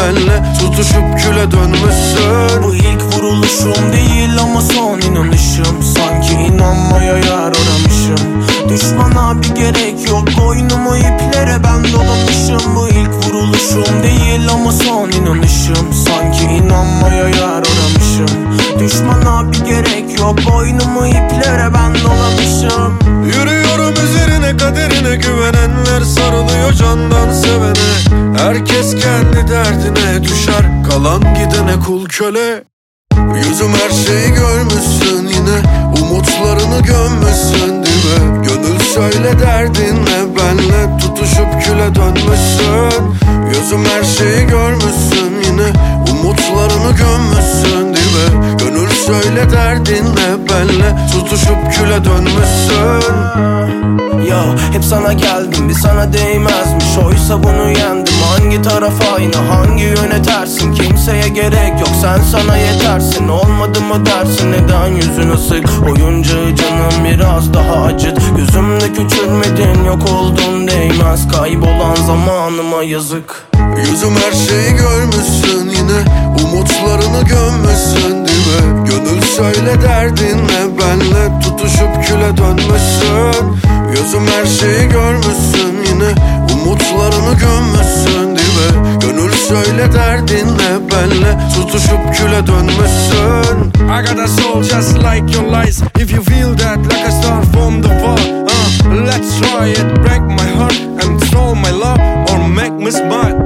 benle tutuşup küle dönmüşsün. Bu ilk vuruluşum değil ama son inanışım. Sanki inanmaya yer aramışım. Düşmana bir gerek yok, boynumu iplere ben dolamışım. Bu ilk vuruluşum değil ama son inanışım. Sanki inanmaya yer aramışım. Düşmana bir gerek yok, boynumu iplere ben dolamışım. Yürüyorum üzerine, kaderine güvenenler sarılıyor candan sevene. Herkes kendi derdine düşer, kalan gidene kul köle. Yüzüm her şeyi görmüşsün yine, umutlarını gömmüşsün dibe. Gönül söyle derdin ne, benle tutuşup küle dönmüşsün. Yüzüm her şeyi görmüşsün yine, umutlarını gömmüşsün dibe. Gönül söyle derdin ne, benle tutuşup küle dönmüşsün. Ya hep sana geldim, bir sana değmezmiş. Oysa bunu yendim. Hangi taraf aynı, hangi yöne tersin? Kimseye gerek yok, sen sana yetersin. Olmadı mı dersin, neden yüzün asık? Oyuncağı canım biraz daha acıt. Gözümde küçülmedin, yok oldun değmez. Kaybolan zamanıma yazık. Yüzüm her şeyi görmüşsün yine, umutlarını gömmüşsün dibe. Gönül söyle derdin ne, benle tutuşup küle dönmüşsün. Yüzüm her şeyi görmüşsün yine, umutlarını gömmüşsün dibe. Gönül söyle derdin ne, benle tutuşup küle dönmüşsün. I got a soul just like your lies. If you feel that like a star from the fall, let's try it. Break my heart and stole my love, or make me smile.